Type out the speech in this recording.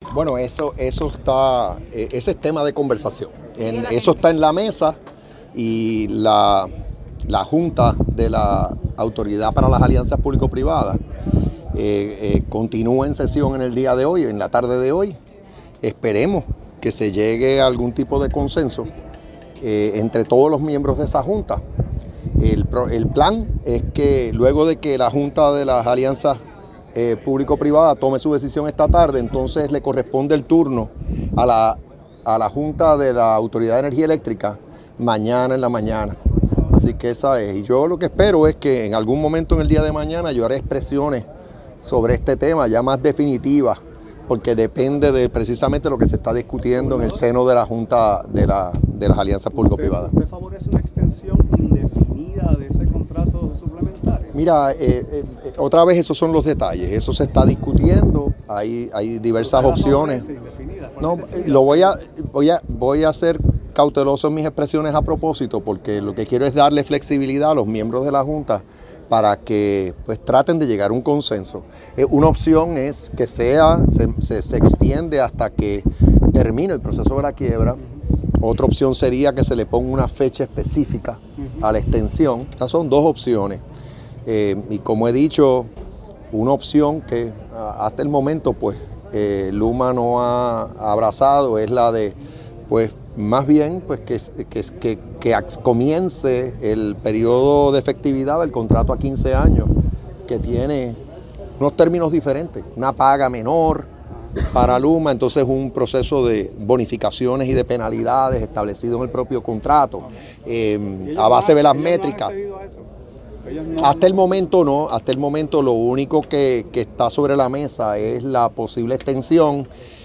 Bueno, eso está, ese es tema de conversación. Eso está en la mesa y la Junta de la Autoridad para las Alianzas Público-Privadas continúa en sesión en el día de hoy, en la tarde de hoy. Esperemos que se llegue a algún tipo de consenso entre todos los miembros de esa Junta. El plan es que luego de que la Junta de las Alianzas Público-Privada tome su decisión esta tarde, entonces le corresponde el turno a la Junta de la Autoridad de Energía Eléctrica mañana en la mañana. Así que esa es. Y yo lo que espero es que en algún momento en el día de mañana yo haré expresiones sobre este tema ya más definitivas, porque depende de precisamente lo que se está discutiendo en el seno de la Junta de las Alianzas Público-Privadas. ¿Usted favorece una extensión indefinida de ese contrato suplementario? Mira, otra vez esos son los detalles, eso se está discutiendo, hay diversas opciones. No, voy a ser cauteloso en mis expresiones a propósito, porque lo que quiero es darle flexibilidad a los miembros de la Junta para que pues traten de llegar a un consenso. Una opción es que se extiende hasta que termine el proceso de la quiebra. Otra opción sería que se le ponga una fecha específica a la extensión. Estas son dos opciones. Y como he dicho, una opción que hasta el momento pues Luma no ha abrazado es la de pues más bien pues que comience el periodo de efectividad del contrato a 15 años, que tiene unos términos diferentes, una paga menor para Luma, entonces un proceso de bonificaciones y de penalidades establecido en el propio contrato, a base de las métricas. Hasta el momento no, hasta el momento lo único que está sobre la mesa es la posible extensión